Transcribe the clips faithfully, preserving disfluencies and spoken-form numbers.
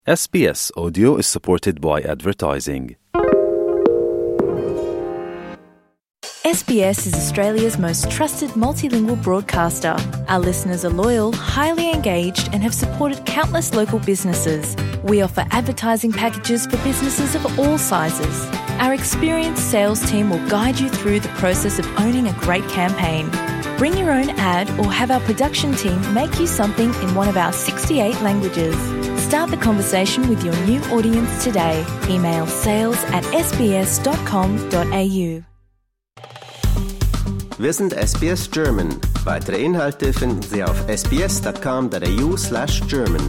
S B S Audio is supported by advertising. S B S is Australia's most trusted multilingual broadcaster. Our listeners are loyal, highly engaged, and have supported countless local businesses. We offer advertising packages for businesses of all sizes. Our experienced sales team will guide you through the process of owning a great campaign. Bring your own ad or have our production team make you something in one of our sixty-eight languages. Start the conversation with your new audience today. Email sales at s b s dot com dot a u. Wir sind S B S German. Weitere Inhalte finden Sie auf s b s dot com dot a u slash German.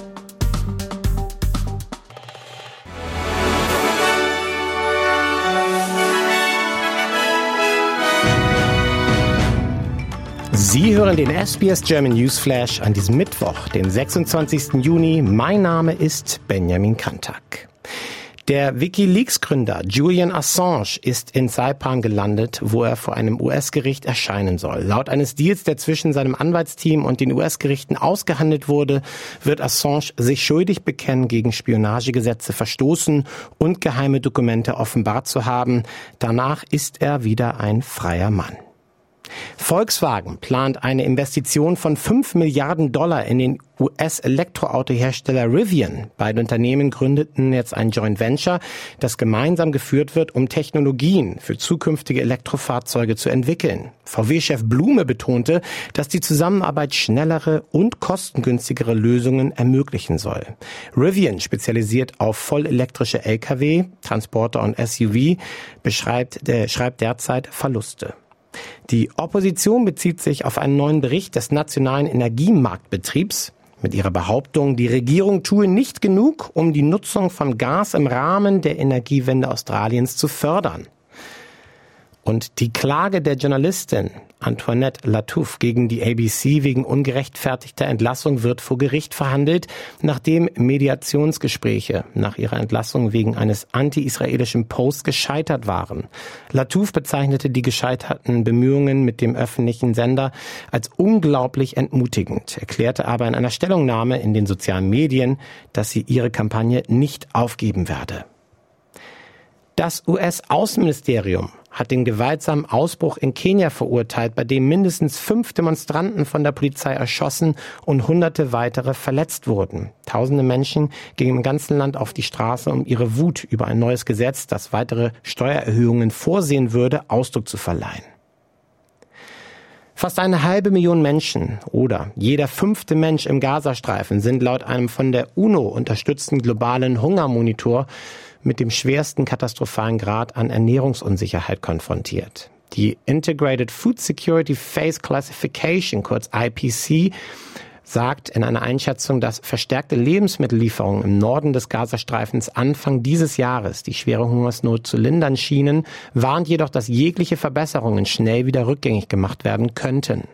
Sie hören den S B S German Newsflash an diesem Mittwoch, den sechsundzwanzigsten Juni. Mein Name ist Benjamin Kantak. Der WikiLeaks-Gründer Julian Assange ist in Saipan gelandet, wo er vor einem U S-Gericht erscheinen soll. Laut eines Deals, der zwischen seinem Anwaltsteam und den U S-Gerichten ausgehandelt wurde, wird Assange sich schuldig bekennen, gegen Spionagegesetze verstoßen und geheime Dokumente offenbart zu haben. Danach ist er wieder ein freier Mann. Volkswagen plant eine Investition von fünf Milliarden Dollar in den U S-Elektroautohersteller Rivian. Beide Unternehmen gründeten jetzt ein Joint Venture, das gemeinsam geführt wird, um Technologien für zukünftige Elektrofahrzeuge zu entwickeln. V W-Chef Blume betonte, dass die Zusammenarbeit schnellere und kostengünstigere Lösungen ermöglichen soll. Rivian, spezialisiert auf vollelektrische L K W, Transporter und S U V, beschreibt, äh, schreibt derzeit Verluste. Die Opposition bezieht sich auf einen neuen Bericht des Nationalen Energiemarktbetriebs mit ihrer Behauptung, die Regierung tue nicht genug, um die Nutzung von Gas im Rahmen der Energiewende Australiens zu fördern. Und die Klage der Journalistin Antoinette Lattouf gegen die A B C wegen ungerechtfertigter Entlassung wird vor Gericht verhandelt, nachdem Mediationsgespräche nach ihrer Entlassung wegen eines anti-israelischen Posts gescheitert waren. Lattouf bezeichnete die gescheiterten Bemühungen mit dem öffentlichen Sender als unglaublich entmutigend, erklärte aber in einer Stellungnahme in den sozialen Medien, dass sie ihre Kampagne nicht aufgeben werde. Das U S-Außenministerium hat den gewaltsamen Ausbruch in Kenia verurteilt, bei dem mindestens fünf Demonstranten von der Polizei erschossen und hunderte weitere verletzt wurden. Tausende Menschen gingen im ganzen Land auf die Straße, um ihre Wut über ein neues Gesetz, das weitere Steuererhöhungen vorsehen würde, Ausdruck zu verleihen. Fast eine halbe Million Menschen oder jeder fünfte Mensch im Gazastreifen sind laut einem von der UNO unterstützten globalen Hungermonitor mit dem schwersten katastrophalen Grad an Ernährungsunsicherheit konfrontiert. Die Integrated Food Security Phase Classification, kurz I P C, sagt in einer Einschätzung, dass verstärkte Lebensmittellieferungen im Norden des Gazastreifens Anfang dieses Jahres die schwere Hungersnot zu lindern schienen, warnt jedoch, dass jegliche Verbesserungen schnell wieder rückgängig gemacht werden könnten.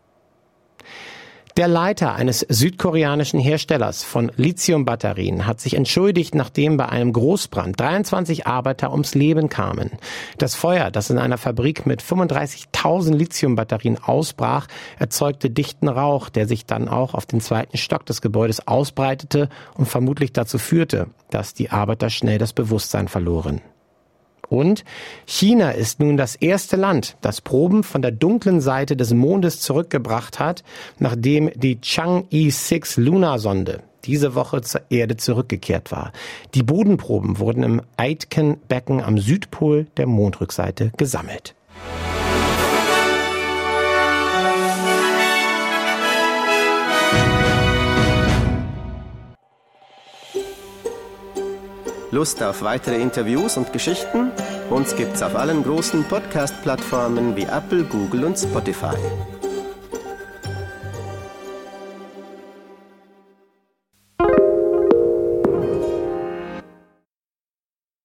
Der Leiter eines südkoreanischen Herstellers von Lithiumbatterien hat sich entschuldigt, nachdem bei einem Großbrand dreiundzwanzig Arbeiter ums Leben kamen. Das Feuer, das in einer Fabrik mit fünfunddreißigtausend Lithiumbatterien ausbrach, erzeugte dichten Rauch, der sich dann auch auf den zweiten Stock des Gebäudes ausbreitete und vermutlich dazu führte, dass die Arbeiter schnell das Bewusstsein verloren. Und China ist nun das erste Land, das Proben von der dunklen Seite des Mondes zurückgebracht hat, nachdem die Chang'e sechs Lunarsonde diese Woche zur Erde zurückgekehrt war. Die Bodenproben wurden im Aitken-Becken am Südpol der Mondrückseite gesammelt. Lust auf weitere Interviews und Geschichten? Uns gibt's auf allen großen Podcast-Plattformen wie Apple, Google und Spotify.